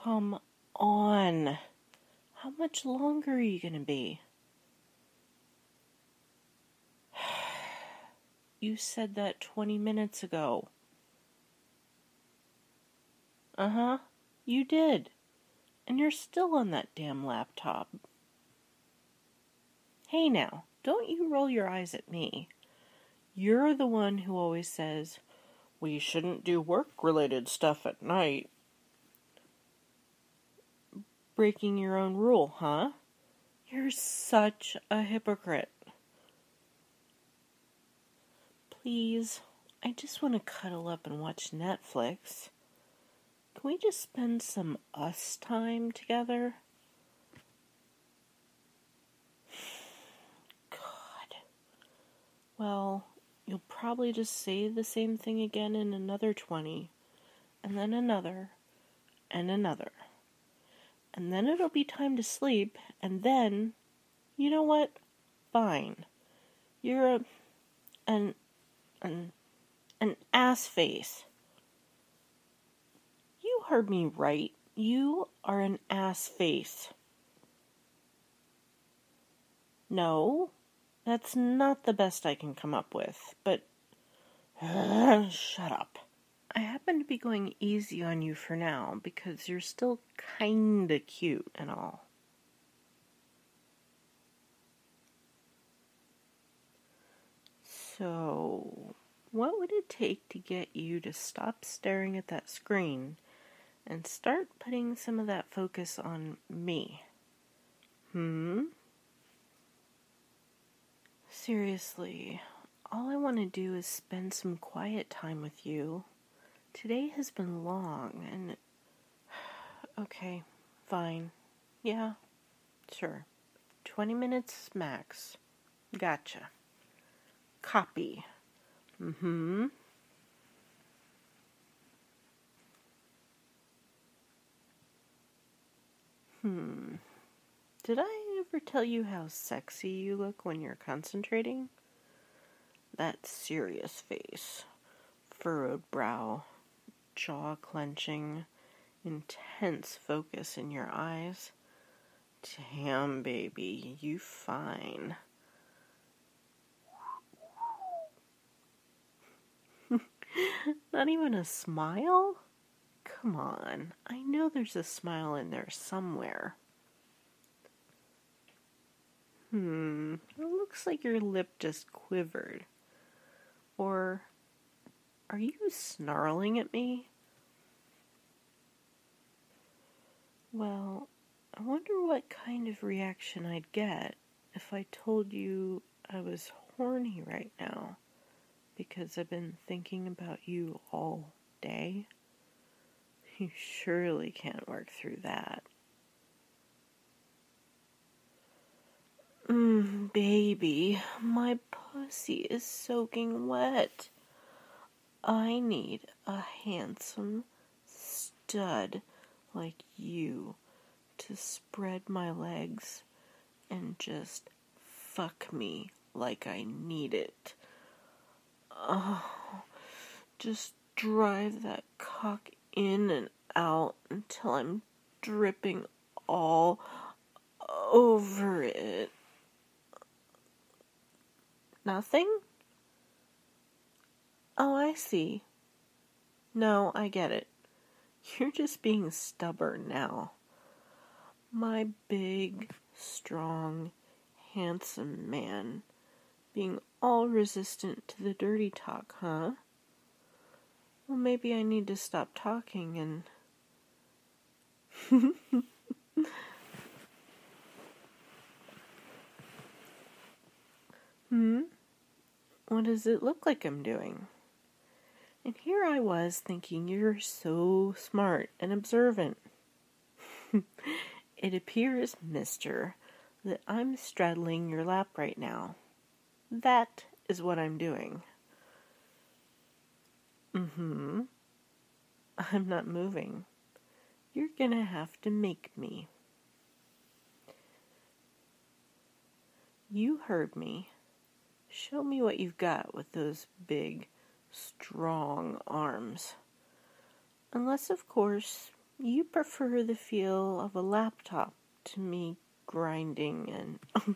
Come on. How much longer are you going to be? You said that 20 minutes ago. Uh-huh. You did. And you're still on that damn laptop. Hey now, don't you roll your eyes at me. You're the one who always says, we shouldn't do work-related stuff at night. Breaking your own rule, huh? You're such a hypocrite. Please, I just want to cuddle up and watch Netflix. Can we just spend some us time together? God. Well, you'll probably just say the same thing again in another 20, and then another, and another. And then it'll be time to sleep, and then, you know what? Fine. You're an ass face. You heard me right. You are an ass face. No, that's not the best I can come up with, but shut up. I happen to be going easy on you for now because you're still kinda cute and all. So, what would it take to get you to stop staring at that screen and start putting some of that focus on me? Seriously, all I want to do is spend some quiet time with you. Today has been long and... Okay, fine. Yeah, sure. 20 minutes max. Gotcha. Copy. Did I ever tell you how sexy you look when you're concentrating? That serious face, furrowed brow, jaw clenching, intense focus in your eyes. Damn, baby, you fine. Not even a smile? Come on, I know there's a smile in there somewhere. It looks like your lip just quivered. Or, are you snarling at me? Well, I wonder what kind of reaction I'd get if I told you I was horny right now because I've been thinking about you all day. You surely can't work through that. Baby, my pussy is soaking wet. I need a handsome stud like you to spread my legs and just fuck me like I need it. Oh, just drive that cock in and out until I'm dripping all over it. Nothing? Oh, I see. No, I get it. You're just being stubborn now. My big, strong, handsome man being all resistant to the dirty talk, huh? Well, maybe I need to stop talking and... What does it look like I'm doing? And here I was thinking you're so smart and observant. It appears, mister, that I'm straddling your lap right now. That is what I'm doing. I'm not moving. You're gonna have to make me. You heard me. Show me what you've got with those big, strong arms. Unless, of course, You prefer the feel of a laptop to me grinding and...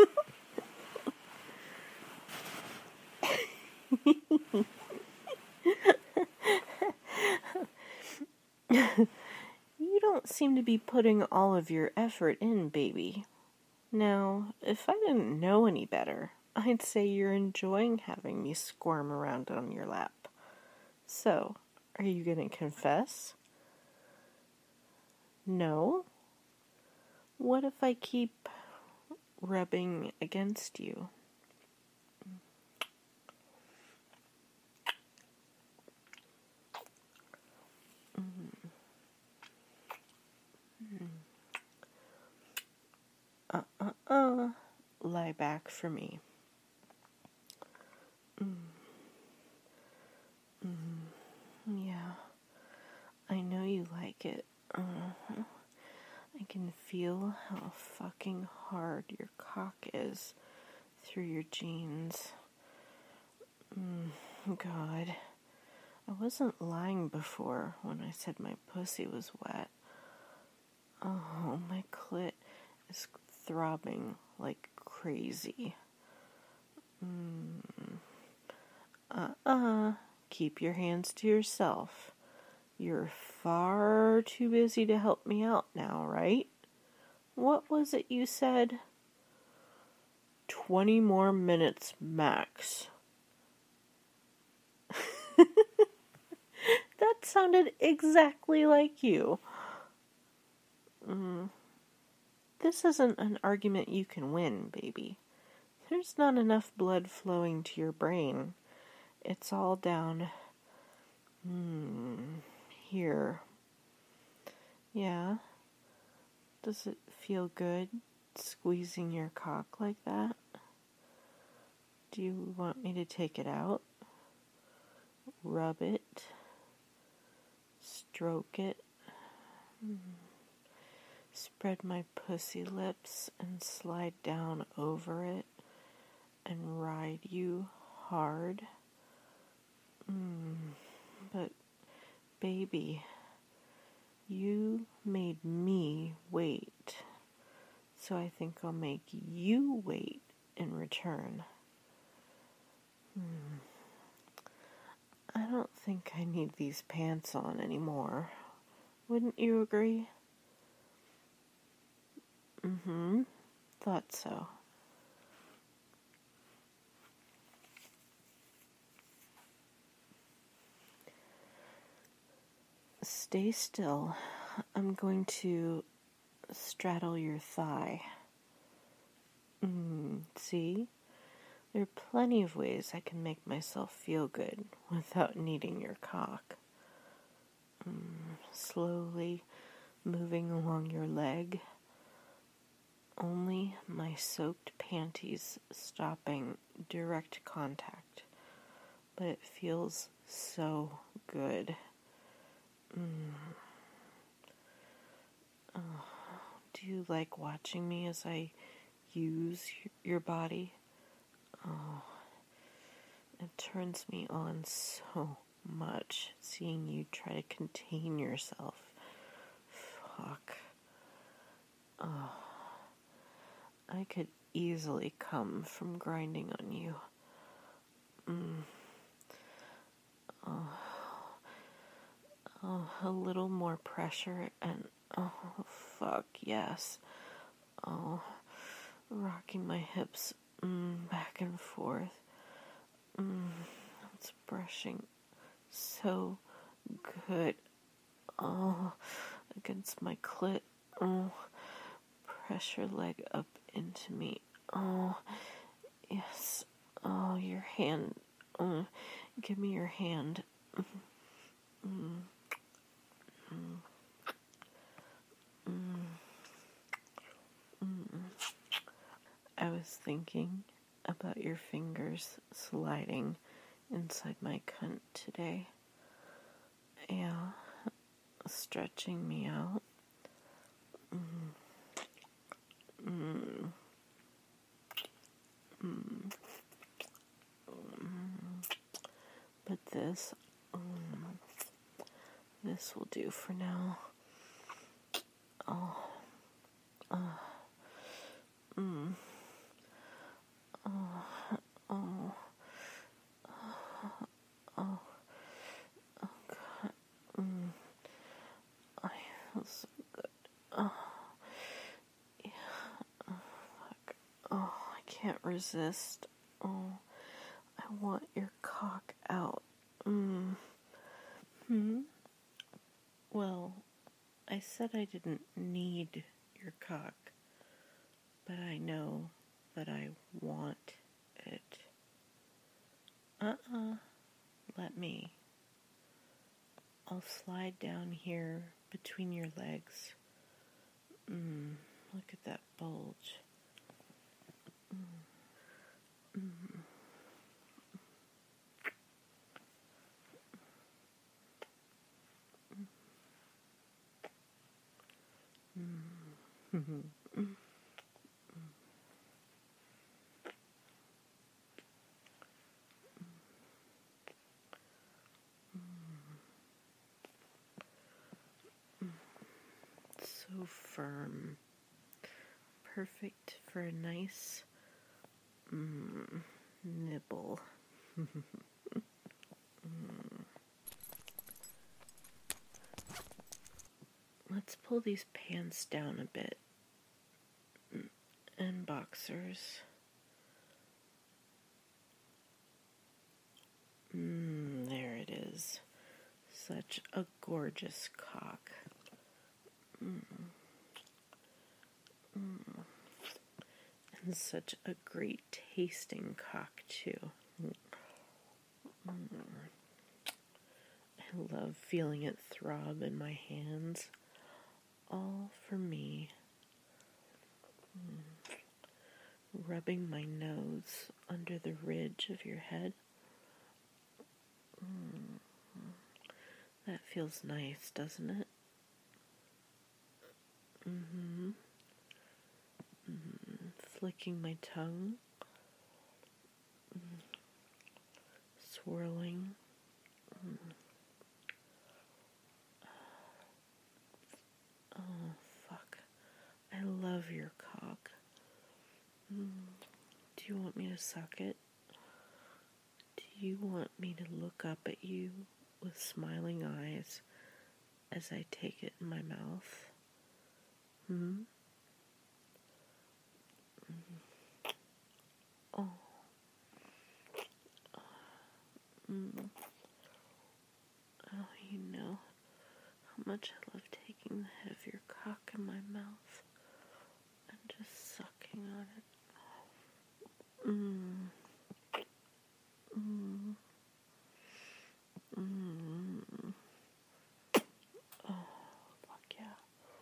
You don't seem to be putting all of your effort in, baby. Now, if I didn't know any better, I'd say you're enjoying having me squirm around on your lap. So, are you going to confess? No? What if I keep rubbing against you? Lie back for me. Yeah, I know you like it. I can feel how fucking hard your cock is through your jeans. God, I wasn't lying before when I said my pussy was wet. Oh, my clit is throbbing like crazy. Keep your hands to yourself. You're far too busy to help me out now, right? What was it you said? 20 more minutes max. That sounded exactly like you. This isn't an argument you can win, baby. There's not enough blood flowing to your brain. It's all down here. Yeah? Does it feel good squeezing your cock like that? Do you want me to take it out? Rub it? Stroke it? Spread my pussy lips and slide down over it and ride you hard? But, baby, you made me wait, so I think I'll make you wait in return. I don't think I need these pants on anymore. Wouldn't you agree? Thought so. Stay still. I'm going to straddle your thigh. See? There are plenty of ways I can make myself feel good without needing your cock. Slowly moving along your leg. Only my soaked panties stopping direct contact. But it feels so good. Do you like watching me as I use your body? Oh, it turns me on so much seeing you try to contain yourself. Fuck. Oh, I could easily come from grinding on you. Oh, a little more pressure and oh, fuck, yes. Oh, rocking my hips back and forth. It's brushing so good. Oh, against my clit. Oh, press your leg up into me. Oh, yes. Oh, your hand. Give me your hand. I was thinking about your fingers sliding inside my cunt today. Yeah, stretching me out. But this will do for now. I feel so good. Oh, yeah. Oh, fuck. Oh, I can't resist. Oh, I want your cock out. Well, I said I didn't need your cock, but I know that I want it. Let me. I'll slide down here between your legs. Look at that bulge. So firm. Perfect for a nice nibble. Let's pull these pants down a bit. And boxers. There it is. Such a gorgeous cock. And such a great tasting cock, too. I love feeling it throb in my hands. All for me. Rubbing my nose under the ridge of your head. That feels nice, doesn't it? Flicking my tongue. Swirling. Oh, fuck. I love your cock. Do you want me to suck it? Do you want me to look up at you with smiling eyes as I take it in my mouth? Oh. Oh, you know how much I love taking the head of your cock in my mouth and just sucking on it. Oh, fuck yeah.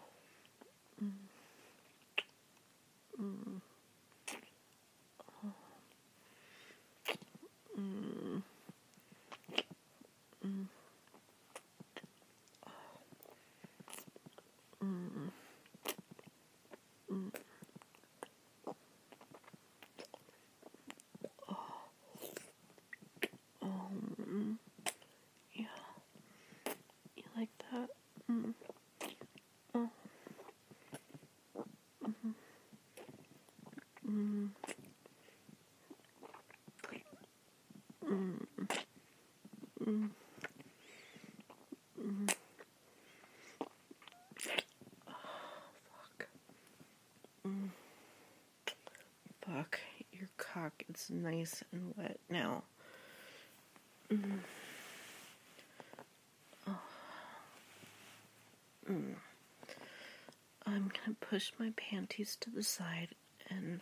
Yeah. You like that? Oh. Fuck. Your cock is nice and wet now. I'm gonna push my panties to the side and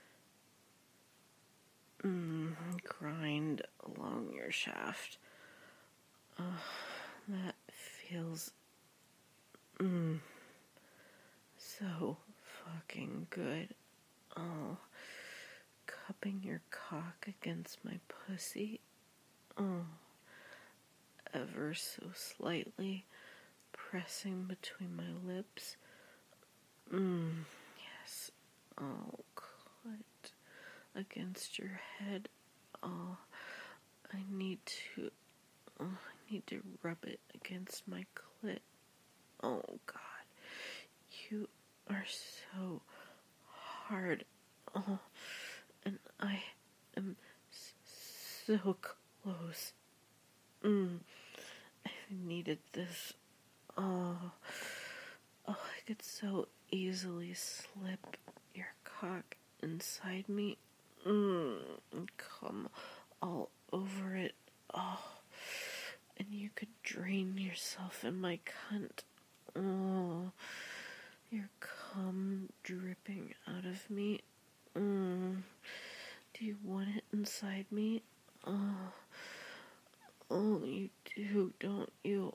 grind along your shaft. That feels so fucking good. Oh, cupping your cock against my pussy. Oh, ever so slightly pressing between my lips. Yes. Oh, clit against your head. Oh, I need to rub it against my clit. Oh, God. You are so hard. Oh, and I am so close. I needed this. Oh, I could so easily slip your cock inside me. And come all over it. Oh, and you could drain yourself in my cunt. Oh, your cum dripping out of me. Do you want it inside me? Oh, you do, don't you?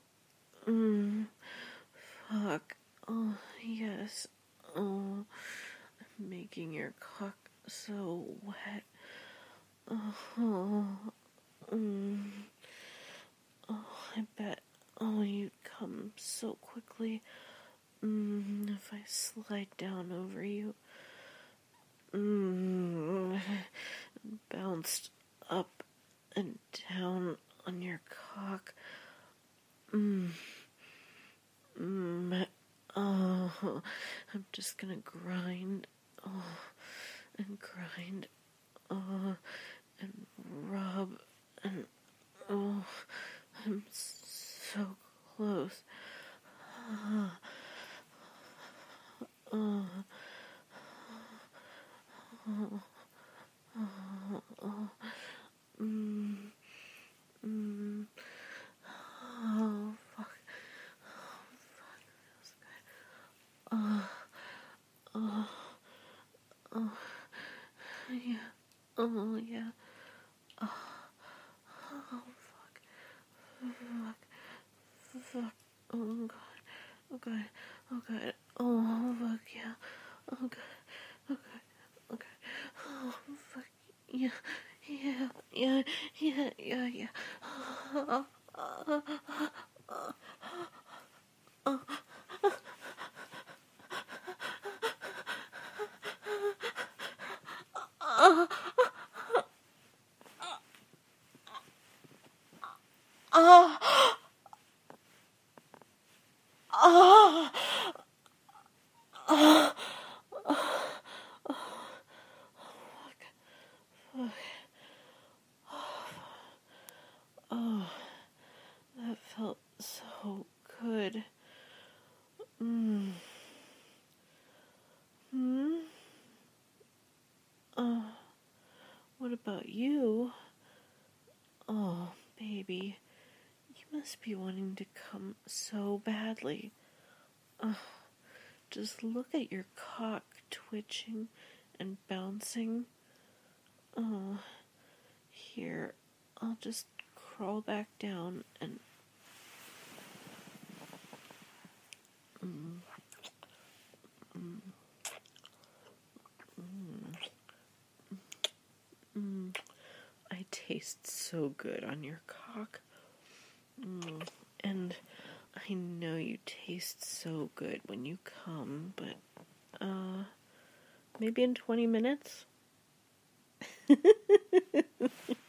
Fuck. Oh, yes. Oh, I'm making your cock so wet. Oh, I bet. Oh, you'd come so quickly. If I slide down over you. Bounced up and down on your cock. Oh, I'm just gonna grind. Oh, and grind. Oh, and rub. And oh, I'm so close. Oh, fuck. Feels good. Yeah. Oh, yeah. Oh, fuck. Fuck. Oh, God. Oh, God. Oh, God. Oh, fuck, yeah. Oh, God. Oh, God. Okay. Oh, fuck. Yeah. Yeah. Yeah. Yeah. Yeah. Yeah. Oh, that felt so good. What about you? Oh, baby, you must be wanting to come so badly. Just look at your cock twitching and bouncing. Oh, here, I'll just crawl back down and... I taste so good on your cock. And I know you taste so good when you come, but, maybe in 20 minutes?